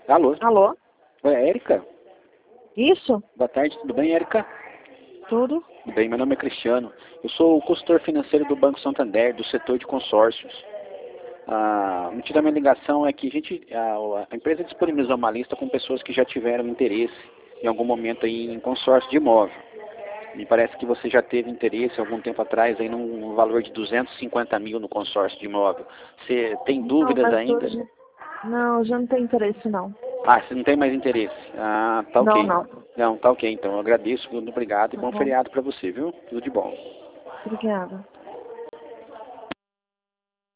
Alô? Alô? Oi, Érica? Isso? Boa tarde, tudo bem, Érica? Tudo? Tudo bem, meu nome é Cristiano. Eu sou o consultor financeiro do Banco Santander, do setor de consórcios. O motivo da minha ligação é que a empresa disponibilizou uma lista com pessoas que já tiveram interesse em algum momento aí em consórcio de imóvel. Me parece que você já teve interesse algum tempo atrás aí num valor de 250 mil no consórcio de imóvel. Você tem Não, dúvidas mas ainda? hoje... Não, hoje eu não tenho interesse, não. Ah, você não tem mais interesse. Ah, tá Não, ok. não. Não, tá ok. Então, eu agradeço, muito obrigado e Tá bom bom? feriado para você, viu? Tudo de bom. Obrigada.